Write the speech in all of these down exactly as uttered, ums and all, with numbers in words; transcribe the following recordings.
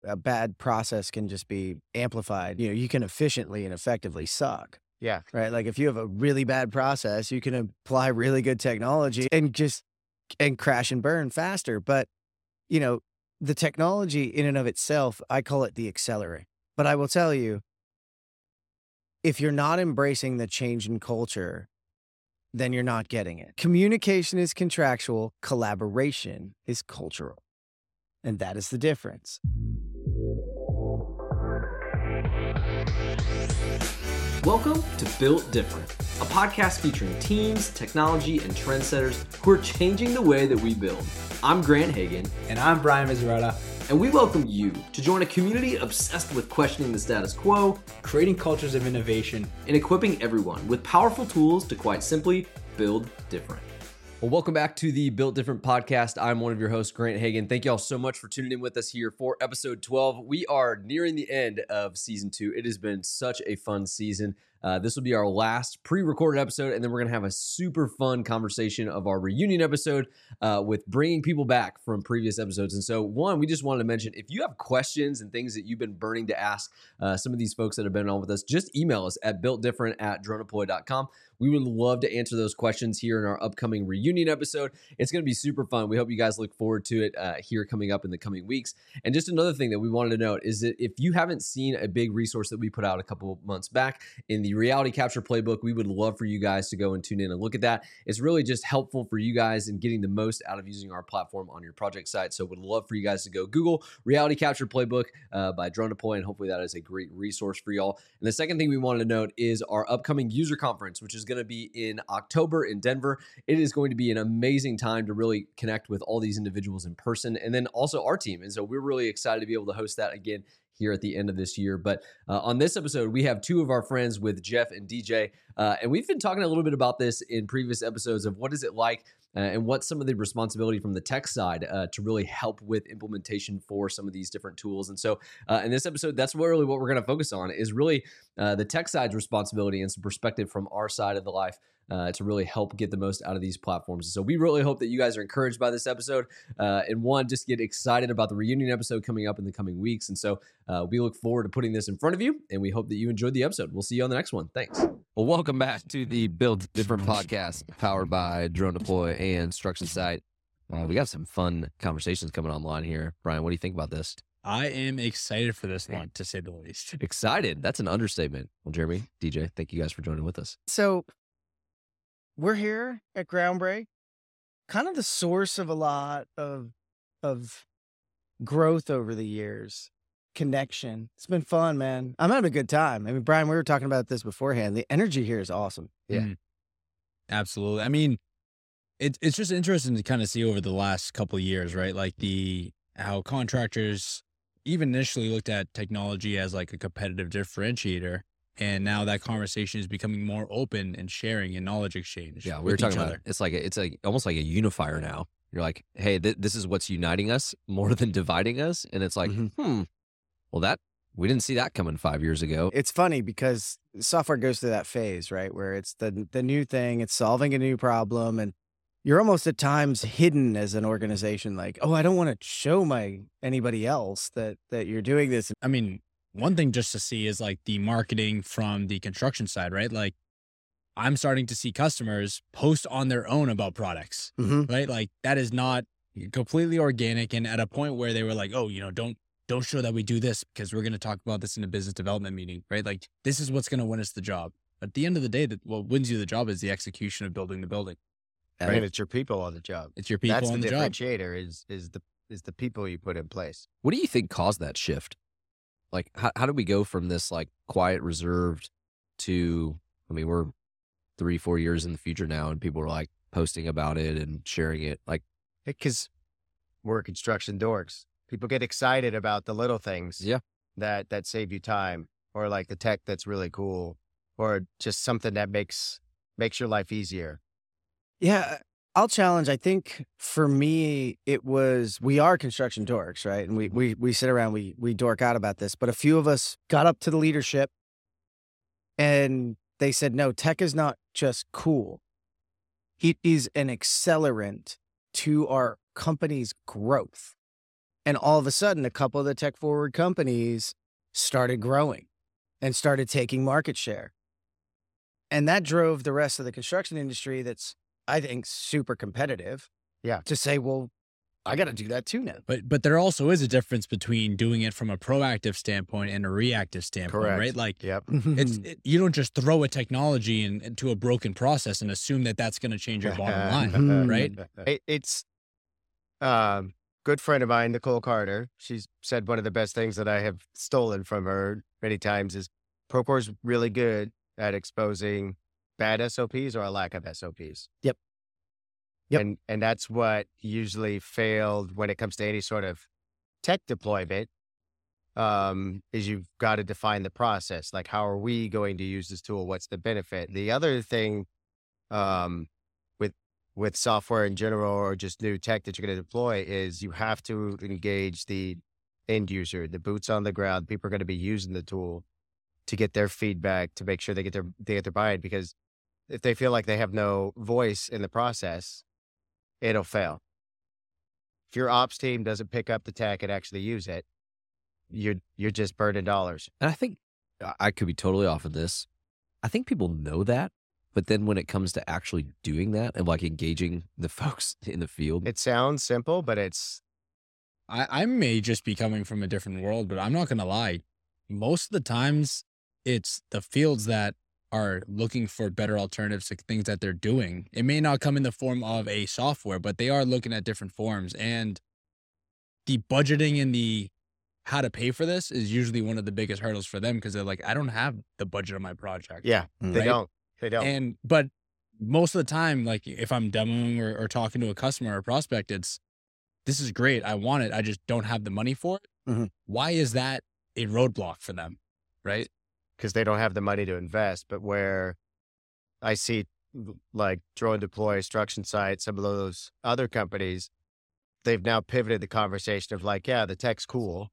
a bad process can just be amplified. You know, you can efficiently and effectively suck. Yeah. Right. Like if you have a really bad process, you can apply really good technology and just and crash and burn faster. But, you know, the technology in and of itself, I call it the accelerant. But I will tell you, if you're not embracing the change in culture, then you're not getting it. Communication is contractual, collaboration is cultural. And that is the difference. Welcome to Built Different, a podcast featuring teams, technology, and trendsetters who are changing the way that we build. I'm Grant Hagen. And I'm Brian Miserata. And we welcome you to join a community obsessed with questioning the status quo, creating cultures of innovation, and equipping everyone with powerful tools to quite simply build different. Well, welcome back to the Built Different podcast. I'm one of your hosts, Grant Hagen. Thank you all so much for tuning in with us here for episode twelve. We are nearing the end of season two. It has been such a fun season. Uh, this will be our last pre-recorded episode, and then we're going to have a super fun conversation of our reunion episode uh, with bringing people back from previous episodes. And so, one, we just wanted to mention, if you have questions and things that you've been burning to ask uh, some of these folks that have been on with us, just email us at builtdifferent at dronedeploy dot com. We would love to answer those questions here in our upcoming reunion episode. It's going to be super fun. We hope you guys look forward to it uh, here coming up in the coming weeks. And just another thing that we wanted to note is that if you haven't seen a big resource that we put out a couple months back in the Reality Capture Playbook, we would love for you guys to go and tune in and look at that. It's really just helpful for you guys in getting the most out of using our platform on your project site. So would love for you guys to go Google Reality Capture Playbook uh, by Drone Deploy, and hopefully that is a great resource for y'all. And the second thing we wanted to note is our upcoming user conference, which is going to be in October in Denver. It is going to be an amazing time to really connect with all these individuals in person, and then also our team. And so we're really excited to be able to host that again here at the end of this year. But uh, on this episode, we have two of our friends with Jeff and D J. Uh, and we've been talking a little bit about this in previous episodes of what is it like uh, and what's some of the responsibility from the tech side uh, to really help with implementation for some of these different tools. And so uh, in this episode, that's really what we're going to focus on, is really uh, the tech side's responsibility and some perspective from our side of the life Uh, to really help get the most out of these platforms. So we really hope that you guys are encouraged by this episode. Uh, and one, just get excited about the reunion episode coming up in the coming weeks. And so uh, we look forward to putting this in front of you, and we hope that you enjoyed the episode. We'll see you on the next one. Thanks. Well, welcome back to the Build Different podcast, powered by Drone Deploy and Instruction Site. Uh, we got some fun conversations coming online here. Brian, what do you think about this? I am excited for this one, to say the least. Excited? That's an understatement. Well, Jeremy, D J, thank you guys for joining with us. So we're here at Groundbreak, kind of the source of a lot of of growth over the years, connection. It's been fun, man. I'm having a good time. I mean, Brian, we were talking about this beforehand. The energy here is awesome. Yeah, mm, absolutely. I mean, it, it's just interesting to kind of see over the last couple of years, right? Like the how contractors even initially looked at technology as like a competitive differentiator. And now that conversation is becoming more open and sharing and knowledge exchange. Yeah, we were talking about it. It's like a, it's like almost like a unifier now. You're like, hey, th- this is what's uniting us more than dividing us, and it's like, mm-hmm. hmm, well, that we didn't see that coming five years ago. It's funny because software goes through that phase, right, where it's the the new thing, it's solving a new problem, and you're almost at times hidden as an organization. Like, oh, I don't want to show my anybody else that that you're doing this. I mean, one thing just to see is like the marketing from the construction side, right? Like I'm starting to see customers post on their own about products, mm-hmm. right? Like that is not completely organic. And at a point where they were like, oh, you know, don't, don't show that we do this because we're going to talk about this in a business development meeting, right? Like this is what's going to win us the job. But at the end of the day, that what wins you the job is the execution of building the building. Right? And it's your people on the job. It's your people That's on the, the job. differentiator is, is the, is the people you put in place. What do you think caused that shift? Like, how, how do we go from this like quiet, reserved to, I mean, we're three, four years in the future now, and people are like posting about it and sharing it. Like, because we're construction dorks. People get excited about the little things yeah. that, that save you time, or like the tech that's really cool, or just something that makes, makes your life easier. Yeah. I'll challenge. I think for me, it was, we are construction dorks, right? And we, we, we sit around, we, we dork out about this, but a few of us got up to the leadership and they said, no, tech is not just cool. It is an accelerant to our company's growth. And all of a sudden, a couple of the tech forward companies started growing and started taking market share. And that drove the rest of the construction industry that's, I think, super competitive. Yeah. To say, well, I got to do that too now. But but there also is a difference between doing it from a proactive standpoint and a reactive standpoint, Correct. right? Like, Yep. it's it, you don't just throw a technology in, into a broken process and assume that that's going to change your bottom line, right? It, it's um good friend of mine, Nicole Carter. She's said one of the best things that I have stolen from her many times is Procore's really good at exposing bad S O Ps or a lack of S O Ps. Yep. Yep. And and that's what usually failed when it comes to any sort of tech deployment. Um, is you've got to define the process. Like, how are we going to use this tool? What's the benefit? The other thing, um, with with software in general or just new tech that you're going to deploy is you have to engage the end user, the boots on the ground. People are going to be using the tool to get their feedback, to make sure they get their they get their buy-in. Because if they feel like they have no voice in the process, it'll fail. If your ops team doesn't pick up the tech and actually use it, you're you're just burning dollars. And I think I- I could be totally off of this. I think people know that, but then when it comes to actually doing that and like engaging the folks in the field, It sounds simple, but it's I, I may just be coming from a different world, but I'm not going to lie. Most of the times, it's the fields that are looking for better alternatives to things that they're doing. It may not come in the form of a software, but they are looking at different forms. And the budgeting and the how to pay for this is usually one of the biggest hurdles for them because they're like, I don't have the budget on my project. yeah, Mm. they Right? don't. They don't. And, but most of the time, like if I'm demoing or, or talking to a customer or prospect, it's, this is great. I want it. I just don't have the money for it. Mhm. Why is that a roadblock for them? Right? Because they don't have the money to invest. But where I see like drone deploy, instruction site, some of those other companies, they've now pivoted the conversation of like, yeah, the tech's cool,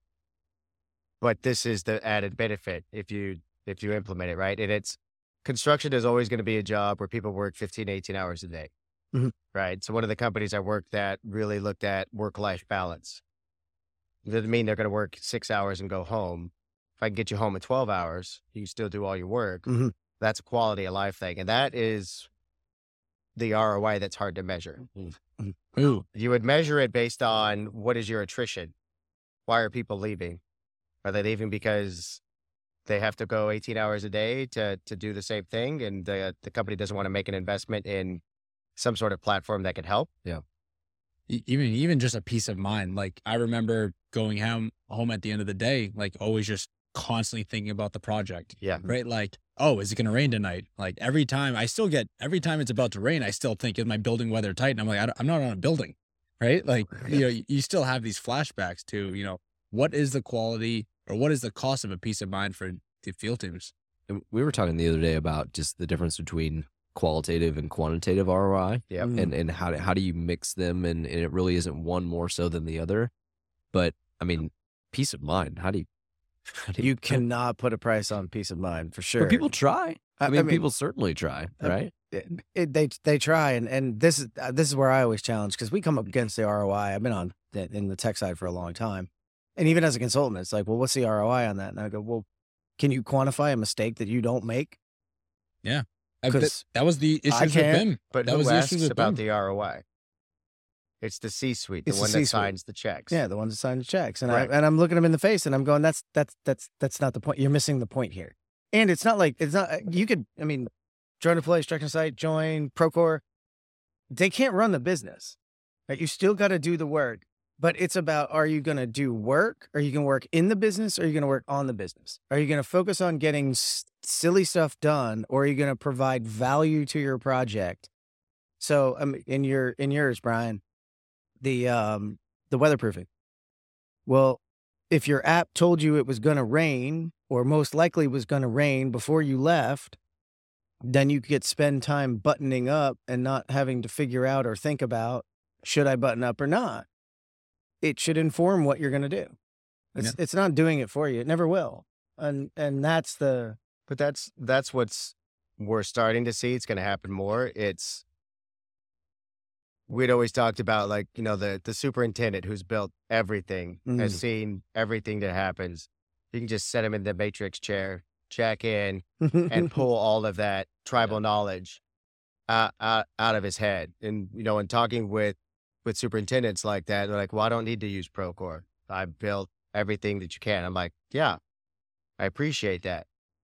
but this is the added benefit if you if you implement it right. And it's construction is always going to be a job where people work fifteen, eighteen hours a day. Mhm. Right. So one of the companies I worked at really looked at work-life balance. It doesn't mean they're going to work six hours and go home. If I can get you home in twelve hours, you can still do all your work. Mhm. That's a quality of life thing. And that is the R O I that's hard to measure. Ooh. You would measure it based on what is your attrition? Why are people leaving? Are they leaving because they have to go eighteen hours a day to to do the same thing and the the company doesn't want to make an investment in some sort of platform that could help? E- Even, even just a peace of mind. Like I remember going home, home at the end of the day, like always just constantly thinking about the project, Yeah. right? Like, oh, is it going to rain tonight? Like every time I still get, every time it's about to rain, I still think, is my building weather tight? And I'm like, I don't, I'm not on a building, right? Like, you know, you- you still have these flashbacks to, you know, what is the quality or what is the cost of a peace of mind for the field teams? and we were talking the other day about just the difference between qualitative and quantitative R O I. Yep. Mm. and and how do, how do you mix them and, and it really isn't one more so than the other, but I mean peace of mind, how do you how do You cannot put a price on peace of mind for sure. but people try. I, I- mean, I mean- people certainly try, Uh, right? it, it- they they try and and this is uh, this is where I always challenge because we come up against the R O I. I've been on the, in the tech side for a long time, and even as a consultant, it's like, well, what's the R O I on that? And I go, well, can you quantify a mistake that you don't make? Uh, that, 'Cause that was the issues with can't, BIM. But That who was the asks issue with about BIM. the R O I? It's the C-suite, the It's the one that C-suite. signs the checks. Yeah, the ones that sign the checks, and Right. I and I'm looking them in the face, and I'm going, that's that's that's that's not the point. You're missing the point here. And it's not like it's not. You could, I mean, drone deploy, instruction site, join Procore. They can't run the business. Right? You still got to do the work, but it's about: are you going to do work? Are you going to work in the business? Or are you going to work on the business? Are you going to focus on getting s- silly stuff done, or are you going to provide value to your project? So, um, in your in yours, Brian, the um the weatherproofing. Well, if your app told you it was going to rain or most likely was going to rain before you left, then you could spend time buttoning up and not having to figure out or think about, should I button up or not? It should inform what you're going to do. It's it's not doing it for you. It never will. And and that's the But that's that's what's we're starting to see. It's going to happen more. It's we'd always talked about like, you know, the, the superintendent who's built everything, Mm. has seen everything that happens. You can just set him in the matrix chair, check in, and pull all of that tribal knowledge out, out, out of his head. And, you know, in talking with, with superintendents like that, they're like, well, I don't need to use Procore. I built everything that you can. I'm like, yeah, I appreciate that.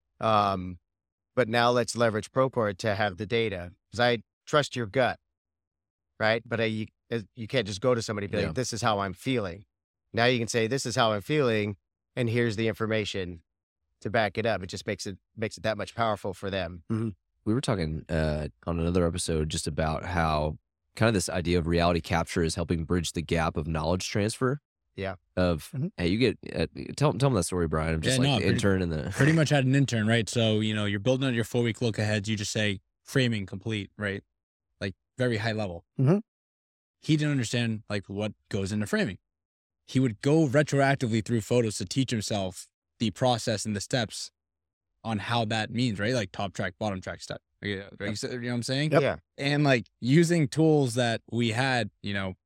Um, but now let's leverage Procore to have the data, because I trust your gut, right? But I, you, you can't just go to somebody and be Yeah. like, this is how I'm feeling. Now you can say, this is how I'm feeling, and here's the information to back it up. It just makes it makes it that much powerful for them. We were talking uh, on another episode just about how kind of this idea of reality capture is helping bridge the gap of knowledge transfer. Yeah. Of, Mhm. hey, you get, uh, tell, tell them that story, Brian. I'm just Yeah, like no, the pretty- intern in the. Pretty much had an intern, right? So, you know, you're building on your four week look aheads. You just say framing complete, right? Like very high level. Mhm. He didn't understand like what goes into framing. He would go retroactively through photos to teach himself the process and the steps on how that means, right? Like top track, bottom track step. Yeah, right? You know what I'm saying? Yep. Yeah. And like using tools that we had, you know,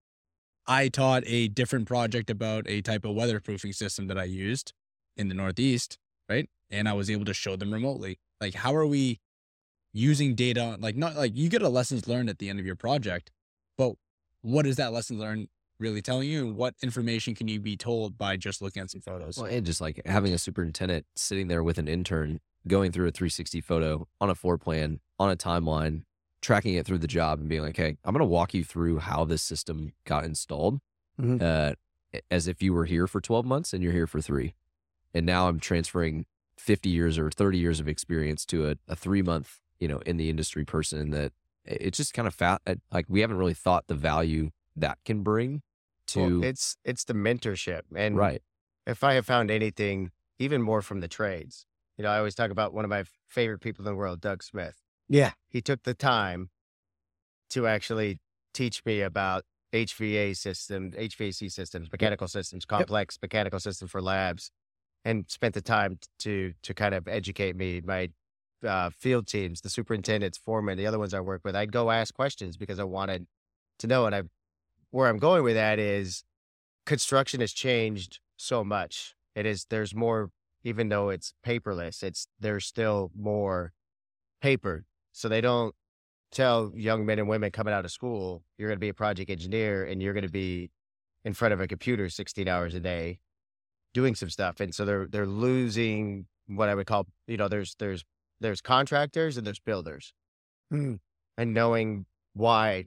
I taught a different project about a type of weatherproofing system that I used in the Northeast, right? And I was able to show them remotely. Like, how are we using data? Like, not like you get a lessons learned at the end of your project, but what is that lesson learned really telling you? And what information can you be told by just looking at some photos? Well, and just like having a superintendent sitting there with an intern going through a three sixty photo on a floor plan, on a timeline, tracking it through the job and being like, hey, I'm going to walk you through how this system got installed Mhm. uh, as if you were here for twelve months and you're here for three. And now I'm transferring fifty years or thirty years of experience to a, a three month, you know, in the industry person that it's just kind of fat. Like we haven't really thought the value that can bring to, Well, it's it's the mentorship. And right. if I have found anything, even more from the trades, you know, I always talk about one of my favorite people in the world, Doug Smith. Yeah. He took the time to actually teach me about H V A systems, H V A C systems, mechanical systems, complex mechanical systems for labs, and spent the time to to kind of educate me. My uh, field teams, the superintendents, foremen, the other ones I work with, I'd go ask questions because I wanted to know. And I, where I'm going with that is, construction has changed so much. It is there's more, even though it's paperless, it's there's still more paper. So they don't tell young men and women coming out of school, you're going to be a project engineer and you're going to be in front of a computer sixteen hours a day doing some stuff. And so they're, they're losing what I would call, you know, there's, there's, there's contractors and there's builders. Mm. And knowing why,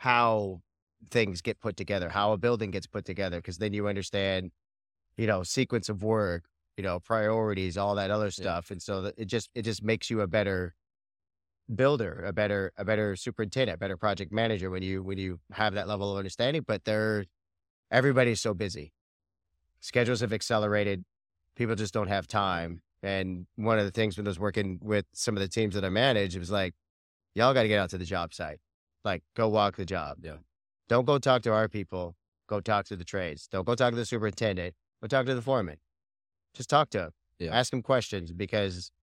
how things get put together, how a building gets put together. Cause then you understand, you know, sequence of work, you know, priorities, all that other stuff. And so that it just, it just makes you a better builder, a better, a better superintendent, a better project manager when you, when you have that level of understanding. But they're, everybody's so busy. Schedules have accelerated. People just don't have time. And one of the things when I was working with some of the teams that I manage, it was like, y'all got to get out to the job site. Like, go walk the job. Yeah. Don't go talk to our people. Go talk to the trades. Don't go talk to the superintendent. Go talk to the foreman. Just talk to them. Yeah. Ask them questions, because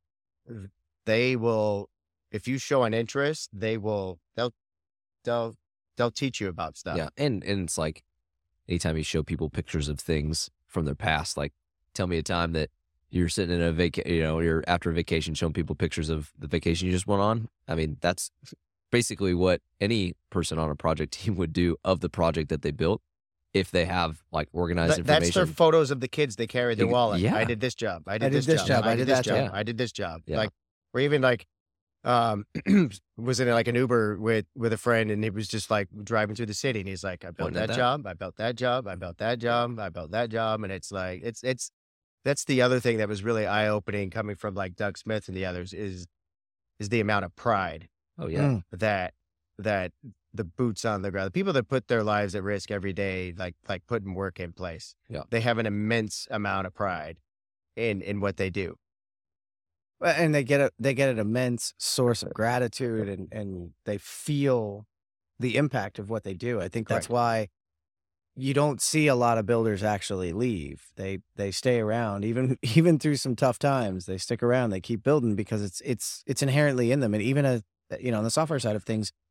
they will, if you show an interest, they will, they'll, they'll, they'll teach you about stuff. Yeah. And, and it's like anytime you show people pictures of things from their past, like tell me a time that you're sitting in a vac, you know, you're after a vacation showing people pictures of the vacation you just went on. I mean, that's basically what any person on a project team would do of the project that they built if they have like organized That- that's information. their photos of the kids they carry in their Ex- wallet. yeah. I did this job. I did, this, job. I did this job. job. I did this job. Yeah. Like, or even like, um, was in like an Uber with, with a friend, and he was just like driving through the city, and he's like, I built Pointing at that, that. job. I built that job. I built that job. I built that job. And it's like, it's, it's, that's the other thing that was really eye opening coming from like Doug Smith and the others is, is the amount of pride oh yeah. Mm. that, that the boots on the ground, the people that put their lives at risk every day, like, like putting work in place. Yeah. They have an immense amount of pride in, in what they do. Well, and they get a they get an immense source of gratitude, and and they feel the impact of what they do. I think that's Correct. why you don't see a lot of builders actually leave. They they stay around even even through some tough times. They stick around. They keep building because it's it's it's inherently in them. And even a you know on the software side of things,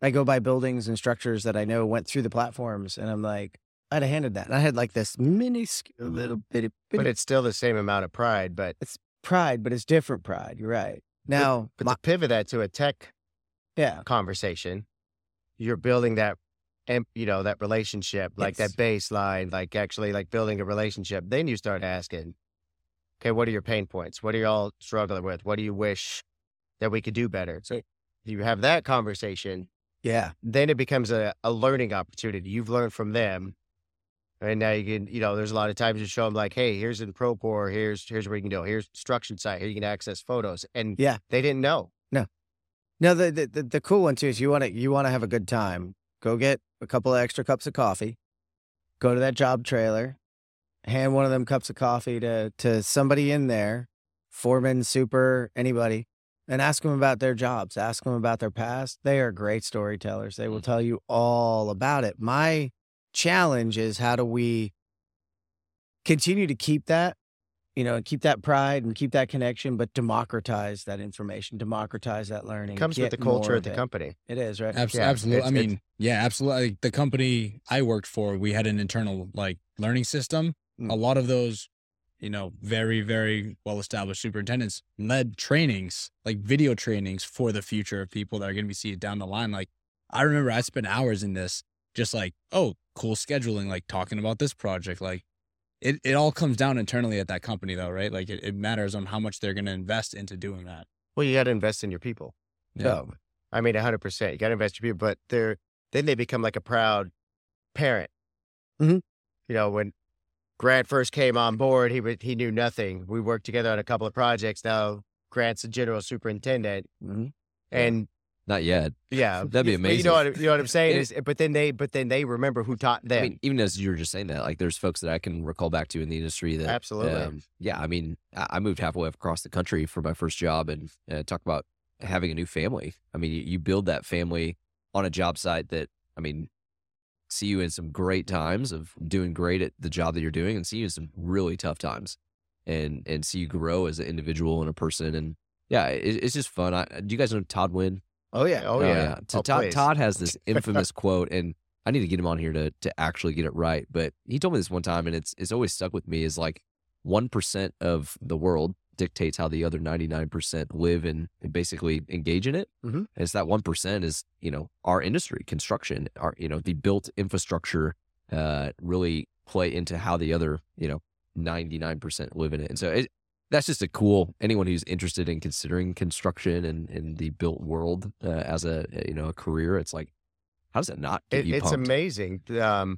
I go by buildings and structures that I know went through the platforms, and I'm like, I'd have handed that. And I had like this minuscule little bitty, bitty But it's still the same amount of pride. But it's pride, but it's different pride. You're right. Now, but my- to pivot that to a tech yeah, conversation, you're building that, em- you know, that relationship, like Yes. that baseline, like actually like building a relationship. Then you start asking, okay, what are your pain points? What are y'all struggling with? What do you wish that we could do better? So you have that conversation, yeah, then it becomes a, a learning opportunity. You've learned from them. And now you can, you know, there's a lot of times you show them like, hey, here's in Procore, here's here's where you can go, here's construction site, here you can access photos. And yeah. they didn't know. No, the, the the the cool one too is you want to you want to have a good time. Go get a couple of extra cups of coffee. Go to that job trailer. Hand one of them cups of coffee to to somebody in there, foreman, super, anybody, and ask them about their jobs. Ask them about their past. They are great storytellers. They will tell you all about it. My challenge is how do we continue to keep that, you know, keep that pride and keep that connection, but democratize that information, democratize that learning. It comes with get the culture more of the it. company. It is, right? Abs- Yeah, absolutely. it's- I it's- mean, yeah, absolutely. Like, the company I worked for, we had an internal like learning system. Mm. A lot of those, you know, very, very well established superintendents led trainings, like video trainings for the future of people that are going to be seated down the line. Like, I remember I spent hours in this, just like, oh, cool scheduling, like talking about this project. Like, it, it all comes down internally at that company, though, right? Like, it, it matters on how much they're going to invest into doing that. Well, you got to invest in your people. Yeah. So, I mean, one hundred percent. You got to invest in your people, but they're, then they become like a proud parent. Mhm. You know, when Grant first came on board, he was, he knew nothing. We worked together on a couple of projects. Now Grant's the general superintendent. mhm. And Not yet. yeah, That'd be you- but amazing. You know what, you know what I'm saying? It- is, but then they, but then they remember who taught them. I mean, even as you were just saying that, like there's folks that I can recall back to in the industry that Absolutely. um, yeah, I mean, I I moved halfway across the country for my first job, and uh, talk about having a new family. I mean, you, you build that family on a job site that, I mean, see you in some great times of doing great at the job that you're doing, and see you in some really tough times, and and see you grow as an individual and a person. And yeah, it, it's just fun. I, do you guys know Todd Wynn? Oh yeah. oh, yeah. So Oh, Todd, please. Todd has this infamous quote, and I need to get him on here to to actually get it right. But he told me this one time, and it's it's always stuck with me. Is like one percent of the world dictates how the other ninety-nine percent live and, and basically engage in it. Mm-hmm. Mhm. And it's that one percent is, you know, our industry, construction, our, you know, the built infrastructure uh, really play into how the other, you know, ninety-nine percent live in it. And so it, that's just a cool, anyone who's interested in considering construction and, and the built world uh, as a, you know, a career, it's like, how does it not get It, you it's pumped? amazing. Um,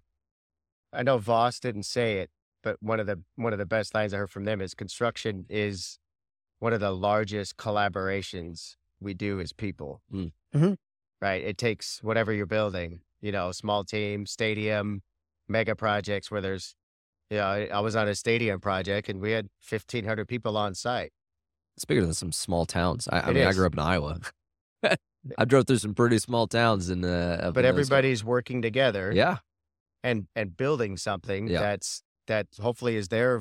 I know Voss didn't say it, but one of the one of the best lines I heard from them is construction is one of the largest collaborations we do as people. Mm. Mhm. Right? It takes whatever you're building, you know, small team, stadium, mega projects where there's, you know, I, I was on a stadium project and we had fifteen hundred people on site. It's bigger than some small towns. I, I It mean, I is. grew up in Iowa. I drove through some pretty small towns in uh, up But in those- everybody's working together yeah, and and building something Yeah. that's that hopefully is there,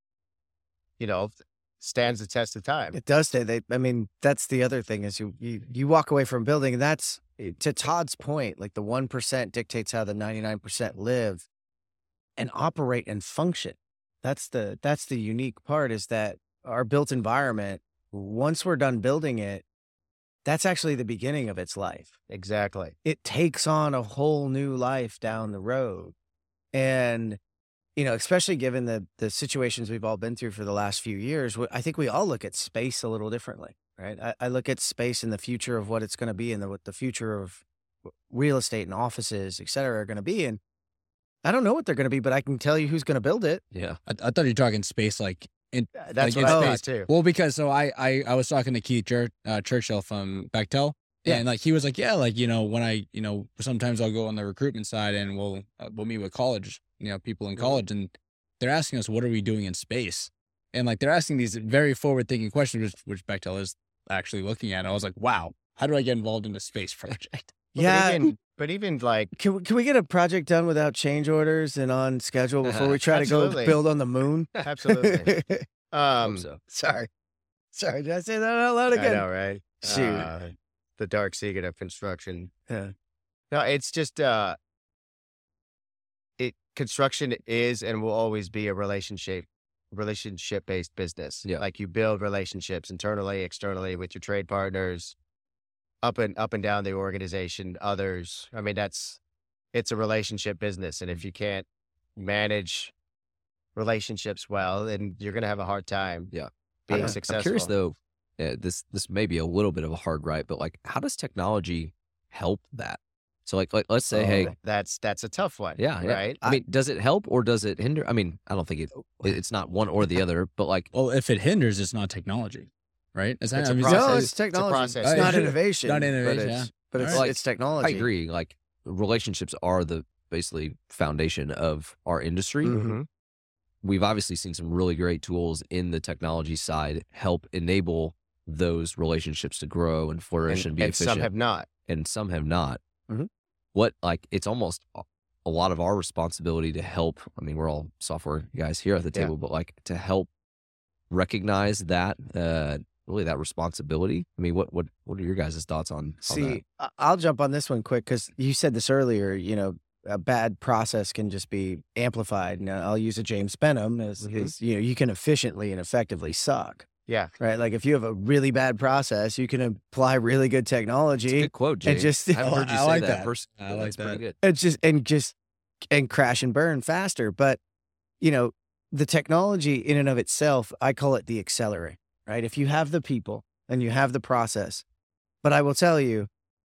you know, stands the test of time. It does stay. They, I mean, that's the other thing is you you you walk away from a building, and that's to Todd's point. Like the one percent dictates how the ninety-nine percent live and operate and function. That's the that's the unique part is that our built environment. Once we're done building it, that's actually the beginning of its life. Exactly. It takes on a whole new life down the road, and you know, especially given the the situations we've all been through for the last few years, wh- I think we all look at space a little differently, right? I, I look at space and the future of what it's going to be, and the, what the future of real estate and offices, et cetera, are going to be. And I don't know what they're going to be, but I can tell you who's going to build it. yeah. I, I thought you were talking space, like in, That's like what in I space. thought too. Well, because so I I, I was talking to Keith Chur- uh, Churchill from Bechtel, Yeah. and like he was like, yeah, like you know when I you know sometimes I'll go on the recruitment side and we'll uh, we'll meet with college, you know, people in Mhm. college, and they're asking us what are we doing in space, and like they're asking these very forward thinking questions, which which Bechtel is actually looking at. And I was like, wow, how do I get involved in a space project? Well, Yeah. But even, but even like, Can we, can we get a project done without change orders and on schedule before we try to Absolutely. go build on the moon? absolutely. Um, Hope so. Sorry. Sorry. Did I say that out loud I again? know, right? Shoot. Uh, the dark secret of construction. Yeah. No, it's just uh, it construction is and will always be a relationship relationship based business. Yeah. Like you build relationships internally, externally with your trade partners, up and up and down the organization, others. I mean, that's it's a relationship business, and if you can't manage relationships well, then you're going to have a hard time. Yeah. being I- successful. I'm curious though. Uh, this this may be a little bit of a hard right, but like, how does technology help that? So like, like let's say, hey, Oh, that's that's a tough one. yeah, yeah. right. I mean, does it help or does it hinder? I mean, I don't think it. it- It's not one or the other, but like, Well, if it hinders, it's not technology, right? Is that, It's a I mean, process. No, It's it's a technology. It's, process. not Right. innovation. Not but innovation, it's, yeah. but it's, Alright. it's technology. I agree. Like, relationships are the basically foundation of our industry. Mhm. We've obviously seen some really great tools in the technology side help enable those relationships to grow and flourish and, And, be and efficient, some have not. and some have not. Mhm. What like it's almost a- a lot of our responsibility to help. I mean, we're all software guys here at the Yeah. table, but like to help recognize that uh, really that responsibility. I mean, what what what are your guys' thoughts on, on that? See, I- I'll jump on this one quick because you said this earlier. You know, a bad process can just be amplified. And I'll use a James Benham as, Mhm. as you know, you can efficiently and effectively suck. Yeah. Right. Like if you have a really bad process, you can apply really good It's a technology good quote, and Jay. just I haven't heard you I say like that. that. Pers- I like That's pretty that. good. and just and just and crash and burn faster. But you know, the technology in and of itself, I call it the accelerant. Right. If you have the people and you have the process, but I will tell you,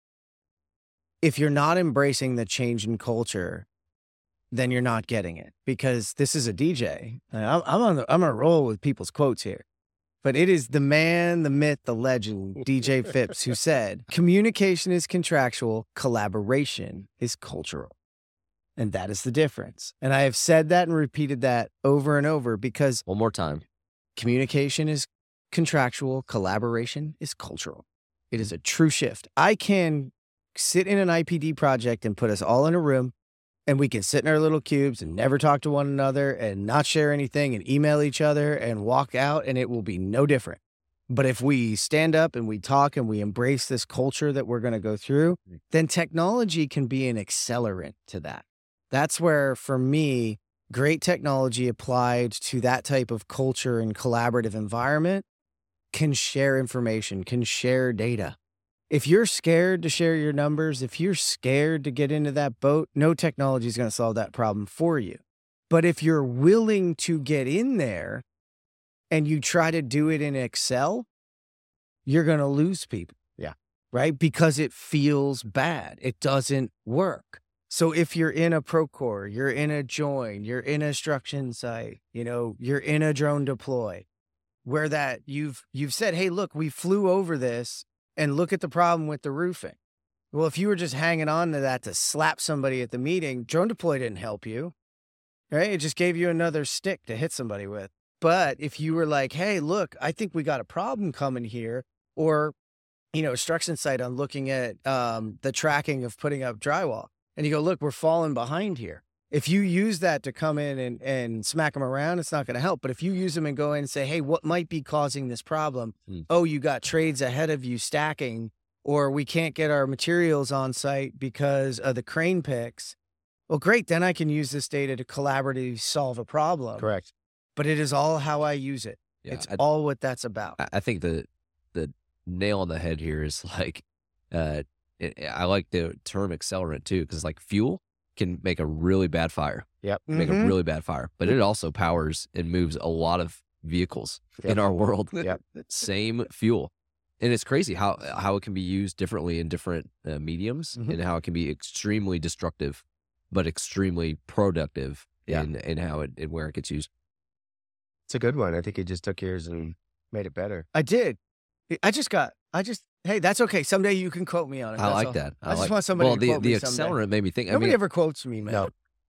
if you're not embracing the change in culture, then you're not getting it, because this is a D J. And I'm, I'm on the, I'm on a roll with people's quotes here, but it is the man, the myth, the legend, D J Phipps, who said, communication is contractual, collaboration is cultural. And that is the difference. And I have said that and repeated that over and over because One more time. communication is contractual, collaboration is cultural. It is a true shift. I can sit in an I P D project and put us all in a room, and we can sit in our little cubes and never talk to one another and not share anything and email each other and walk out, and it will be no different. But if we stand up and we talk and we embrace this culture that we're going to go through, then technology can be an accelerant to that. That's where, for me, great technology applied to that type of culture and collaborative environment can share information, can share data. If you're scared to share your numbers, if you're scared to get into that boat, no technology is going to solve that problem for you. But if you're willing to get in there and you try to do it in Excel, you're going to lose people. Yeah. Right? Because it feels bad. It doesn't work. So if you're in a Procore, you're in a join, you're in a instruction site, you know, you're in a drone deploy, where that you've you've said, hey, look, we flew over this and look at the problem with the roofing. Well, if you were just hanging on to that to slap somebody at the meeting, drone deploy didn't help you, right? It just gave you another stick to hit somebody with. But if you were like, hey, look, I think we got a problem coming here, or, you know, instruction site on looking at um, the tracking of putting up drywall, and you go, look, we're falling behind here. If you use that to come in and, and smack them around, it's not going to help. But if you use them and go in and say, hey, what might be causing this problem? Hmm. Oh, you got trades ahead of you stacking, or we can't get our materials on site because of the crane picks. Well, great. Then I can use this data to collaboratively solve a problem. Correct. But it is all how I use it. Yeah, It's I, all what that's about. I- I think the the nail on the head here is like, uh, it, I like the term accelerant too, because like fuel can make a really bad fire. Yep. Make Mhm. a really bad fire, but it also powers and moves a lot of vehicles Yep. in our world. Yep. Same fuel, and it's crazy how how it can be used differently in different uh, mediums, Mhm. and how it can be extremely destructive, but extremely productive Yeah. in in how it and where it gets used. It's a good one. I think he just took yours and made it better. I did. I just got, I just, hey, that's okay. Someday you can quote me on it. I That's like all. that. I, just like, want somebody well, to the quote the me someday. accelerant made me think. I Nobody mean, ever quotes me, man. No.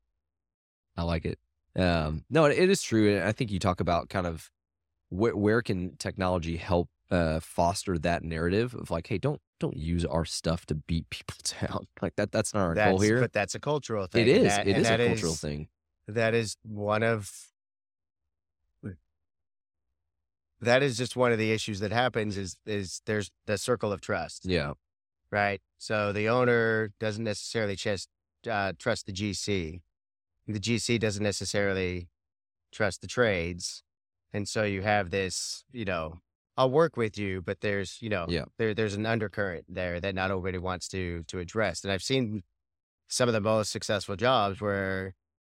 I like it. Um, no, it, it is true, and I think you talk about kind of where where can technology help uh, foster that narrative of like, hey, don't don't use our stuff to beat people down. Like that. That's not our goal That's, here. but that's a cultural thing. It and is. that- It and is a that cultural is- thing. That is one of. That is just one of the issues that happens. Is is there's the circle of trust. Yeah. right? So the owner doesn't necessarily just uh, trust the G C. The G C doesn't necessarily trust the trades. And so you have this, you know, I'll work with you, but there's, you know, Yeah. there there's an undercurrent there that not everybody wants to to address. And I've seen some of the most successful jobs where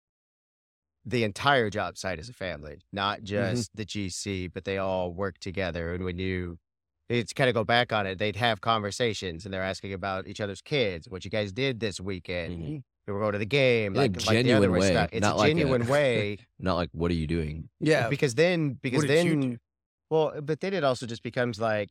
the entire job site is a family, not just the G C, but they all work together. And when you, it's kind of go back on it, they'd have conversations and they're asking about each other's kids, what you guys did this weekend. Mhm. We were going to the game, In a like, like the genuine other way, stuff. It's not a like a- genuine way. Not like, what are you doing? Yeah. Because then, because did you then, do? well, but then it also just becomes like,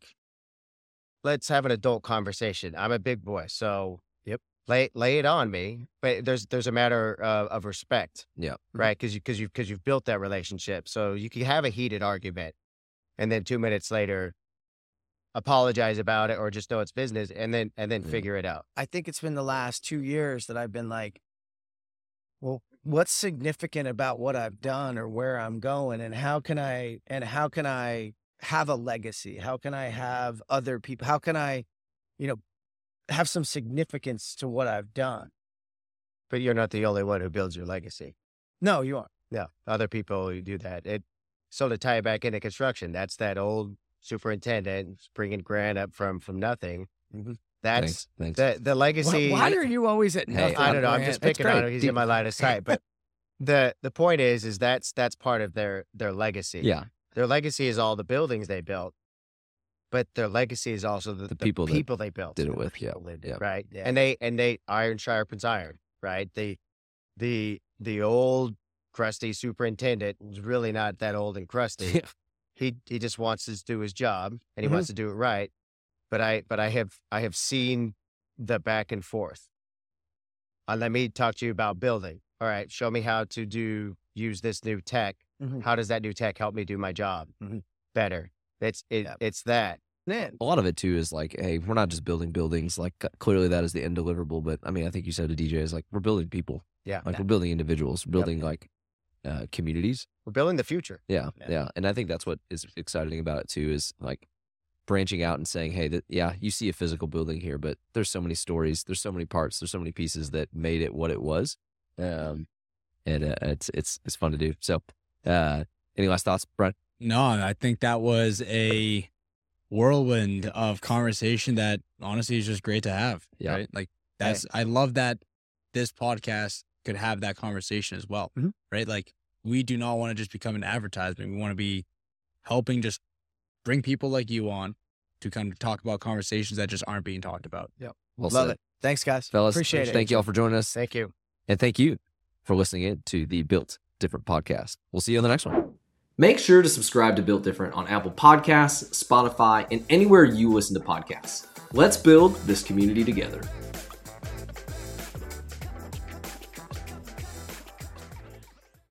let's have an adult conversation. I'm a big boy, so Yep. lay lay it on me. But there's there's a matter of, of respect, Yeah. right? Because you because you because you've built that relationship, so you can have a heated argument, and then two minutes later, apologize about it or just know it's business, and then and then Yeah. figure it out. I think it's been the last two years that I've been like, well, what's significant about what I've done or where I'm going, and how can I and how can I have a legacy? How can I have other people? How can I, you know, have some significance to what I've done? But you're not the only one who builds your legacy. No, you aren't. No, other people who do that. It so to tie it back into construction, that's that old superintendent bringing Grant up from from nothing. Mhm. That's Thanks. Thanks. the the legacy. Why, why are you always at Hey, nothing? I don't know. I'm Grant? just That's picking on great. him. He's in my line of sight. But the the point is, is that's that's part of their their legacy. Yeah. Their legacy is all the buildings they built, but their legacy is also the, The the people people, that they built, did it and the with, yeah, people they did, yeah. right? Yeah. And they and they iron sharpens iron, right? The the the old crusty superintendent was really not that old and crusty. Yeah. He he just wants to do his job and he Mhm. wants to do it right. But I but I have I have seen the back and forth. Uh, let me talk to you about building. All right, show me how to do use this new tech. Mhm. How does that new tech help me do my job Mhm. better? It's it, Yep. it's that. Man, A lot of it too is like, hey, we're not just building buildings. Like c- clearly that is the end deliverable, but I mean, I think you said to D J is like we're building people. Yeah. Like Yeah. we're building individuals, we're building like uh, communities. We're building the future. Yeah, Yeah. yeah, and I think that's what is exciting about it too is like branching out and saying, hey, that yeah, you see a physical building here, but there's so many stories, there's so many parts, there's so many pieces that made it what it was, um, and uh, it's it's it's fun to do. So, uh, any last thoughts, Brian? No, I think that was a whirlwind of conversation that honestly is just great to have. Yeah. Right. Like that's, I love that this podcast could have that conversation as well. Mhm. Right. Like we do not want to just become an advertisement. We want to be helping just bring people like you on to kind of talk about conversations that just aren't being talked about. Well love said. it. Thanks, guys. Fellas. Appreciate it. Thank you all for joining us, Thank you. and thank you for listening in to the Built Different podcast. We'll see you on the next one. Make sure to subscribe to Built Different on Apple Podcasts, Spotify, and anywhere you listen to podcasts. Let's build this community together.